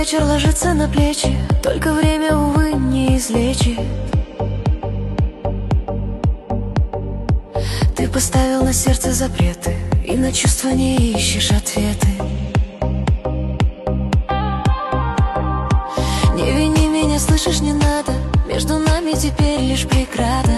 вечер ложится на плечи, только время, увы, не излечит. Ты поставил на сердце запреты, и на чувства не ищешь ответы. Не вини меня, слышишь, не надо, между нами теперь лишь преграда.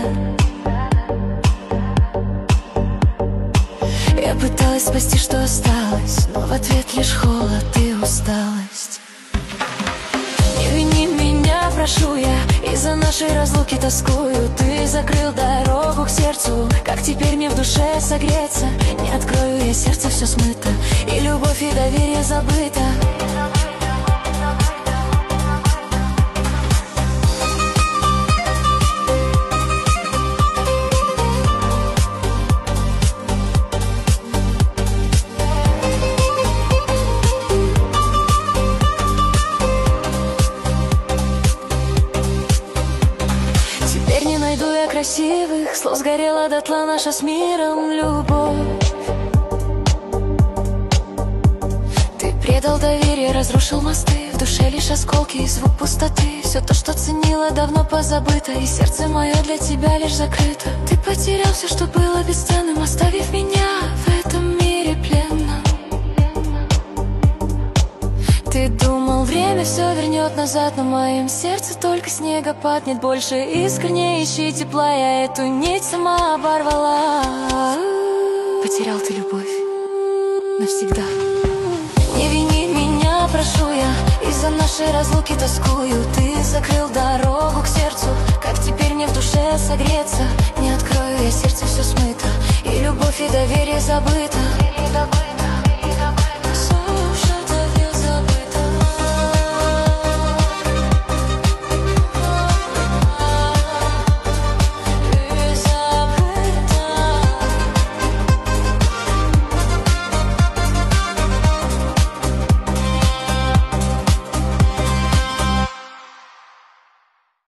Я пыталась спасти, что осталось, но в ответ лишь холод и усталость. Не вини меня, прошу я, из-за нашей разлуки тоскую. Ты закрыл дорогу к сердцу, как теперь мне в душе согреться? Не открою я сердце, все смыто, и любовь, и доверие забыто. Красивых слов сгорела дотла наша с миром любовь. Ты предал доверие, разрушил мосты, в душе лишь осколки и звук пустоты. Все то, что ценила, давно позабыто, и сердце мое для тебя лишь закрыто. Ты потерял все, что было бесценным, оставив меня в этом мире пленном. Ты думал, время все вернет назад, но в моем сердце только снегопад. Нет больше искр, не ищи тепла, я эту нить сама оборвала. Потерял ты любовь навсегда. Не вини меня, прошу я, из-за нашей разлуки тоскую. Ты закрыл дорогу к сердцу, как теперь мне в душе согреться? Не открою я сердце, все смыто, и любовь, и доверие забыто.